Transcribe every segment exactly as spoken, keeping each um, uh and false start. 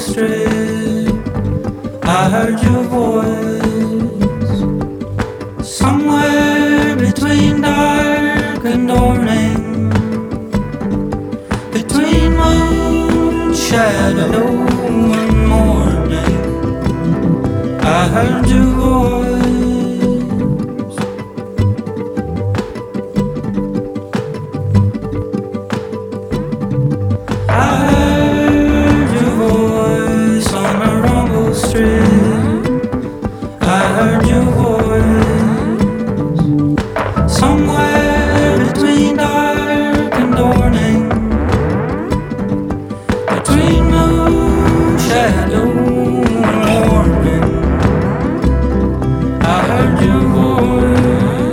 strip, I heard your voice somewhere between dark and dawning, between moon shadow and morning. I heard your voice. I heard your voice on a rumble strip. I heard your voice somewhere between dark and dawning, between moon shadow and morning. I heard your voice.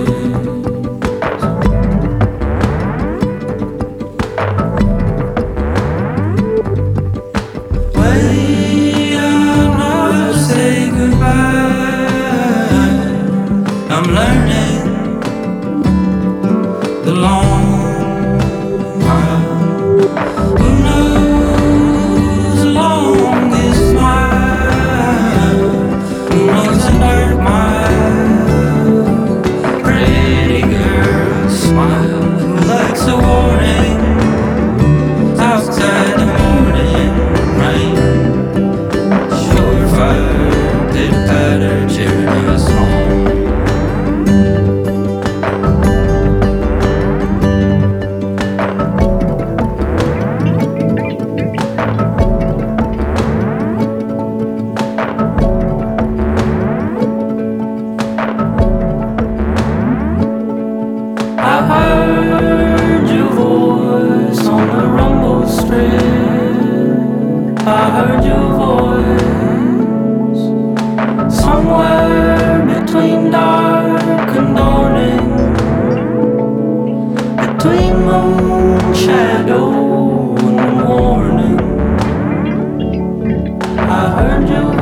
Way out now, say goodbye. I'm learning the long ride. Who knows the longest mile? Who knows the dark mile? Pretty girl smile. Who likes a warning outside the morning rain? Surefire, pitter patter, cheering us on. I heard your voice on the rumble strip. I heard your voice somewhere between dark and dawning, between moon shadow and morning. I heard your